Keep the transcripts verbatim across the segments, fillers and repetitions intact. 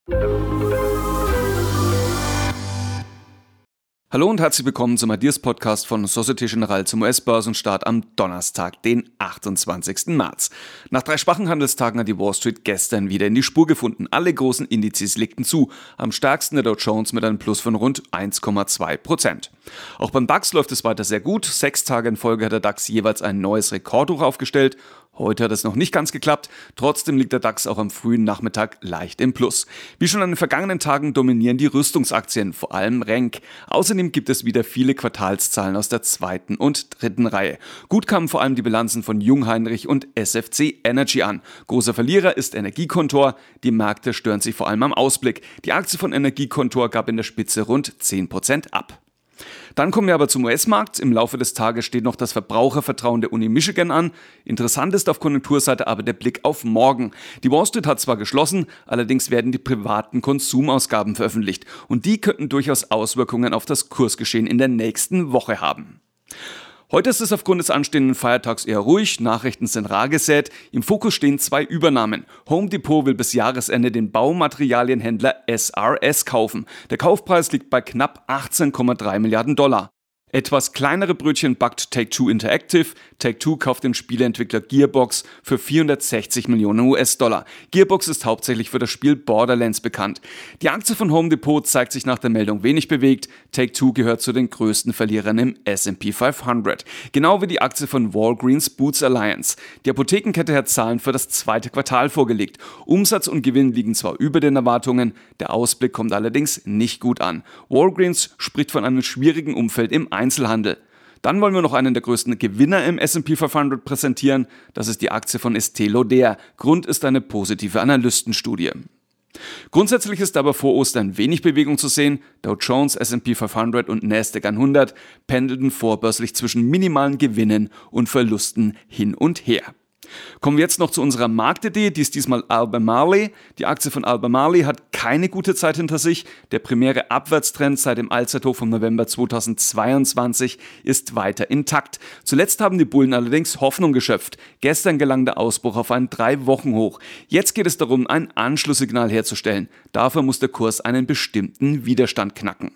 Hallo und herzlich willkommen zum Ideas Podcast von Société Générale zum U S-Börsenstart am Donnerstag, den achtundzwanzigsten März. Nach drei schwachen Handelstagen hat die Wall Street gestern wieder in die Spur gefunden. Alle großen Indizes legten zu, am stärksten der Dow Jones mit einem Plus von rund eins Komma zwei Prozent. Auch beim DAX läuft es weiter sehr gut. Sechs Tage in Folge hat der DAX jeweils ein neues Rekordhoch aufgestellt. Heute hat es noch nicht ganz geklappt, trotzdem liegt der DAX auch am frühen Nachmittag leicht im Plus. Wie schon an den vergangenen Tagen dominieren die Rüstungsaktien, vor allem Renk. Außerdem gibt es wieder viele Quartalszahlen aus der zweiten und dritten Reihe. Gut kamen vor allem die Bilanzen von Jungheinrich und S F C Energy an. Großer Verlierer ist Energiekontor, die Märkte stören sich vor allem am Ausblick. Die Aktie von Energiekontor gab in der Spitze rund zehn Prozent ab. Dann kommen wir aber zum U S-Markt. Im Laufe des Tages steht noch das Verbrauchervertrauen der Uni Michigan an. Interessant ist auf Konjunkturseite aber der Blick auf morgen. Die Wall Street hat zwar geschlossen, allerdings werden die privaten Konsumausgaben veröffentlicht. Und die könnten durchaus Auswirkungen auf das Kursgeschehen in der nächsten Woche haben. Heute ist es aufgrund des anstehenden Feiertags eher ruhig, Nachrichten sind rar gesät. Im Fokus stehen zwei Übernahmen. Home Depot will bis Jahresende den Baumaterialienhändler S R S kaufen. Der Kaufpreis liegt bei knapp achtzehn Komma drei Milliarden Dollar. Etwas kleinere Brötchen backt Take-Two Interactive. Take-Two kauft den Spieleentwickler Gearbox für vierhundertsechzig Millionen U S-Dollar. Gearbox ist hauptsächlich für das Spiel Borderlands bekannt. Die Aktie von Home Depot zeigt sich nach der Meldung wenig bewegt. Take-Two gehört zu den größten Verlierern im S and P fünfhundert. Genau wie die Aktie von Walgreens Boots Alliance. Die Apothekenkette hat Zahlen für das zweite Quartal vorgelegt. Umsatz und Gewinn liegen zwar über den Erwartungen, der Ausblick kommt allerdings nicht gut an. Walgreens spricht von einem schwierigen Umfeld im Einzelhandel. Dann wollen wir noch einen der größten Gewinner im S and P fünfhundert präsentieren. Das ist die Aktie von Estée Lauder. Grund ist eine positive Analystenstudie. Grundsätzlich ist aber vor Ostern wenig Bewegung zu sehen. Dow Jones, S and P fünfhundert und Nasdaq hundert pendelten vorbörslich zwischen minimalen Gewinnen und Verlusten hin und her. Kommen wir jetzt noch zu unserer Marktidee, die ist diesmal Albemarle. Die Aktie von Albemarle hat keine gute Zeit hinter sich. Der primäre Abwärtstrend seit dem Allzeithoch vom November zweitausendzweiundzwanzig ist weiter intakt. Zuletzt haben die Bullen allerdings Hoffnung geschöpft. Gestern gelang der Ausbruch auf ein drei Wochen Hoch. Jetzt geht es darum, ein Anschlusssignal herzustellen. Dafür muss der Kurs einen bestimmten Widerstand knacken.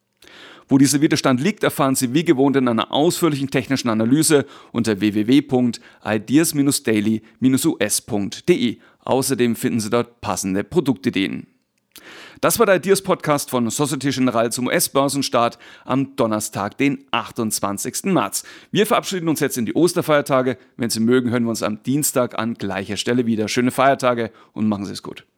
Wo dieser Widerstand liegt, erfahren Sie wie gewohnt in einer ausführlichen technischen Analyse unter w w w punkt ideas daily U S punkt d e. Außerdem finden Sie dort passende Produktideen. Das war der Ideas Podcast von Société Générale zum U S-Börsenstart am Donnerstag, den achtundzwanzigsten März. Wir verabschieden uns jetzt in die Osterfeiertage. Wenn Sie mögen, hören wir uns am Dienstag an gleicher Stelle wieder. Schöne Feiertage und machen Sie es gut.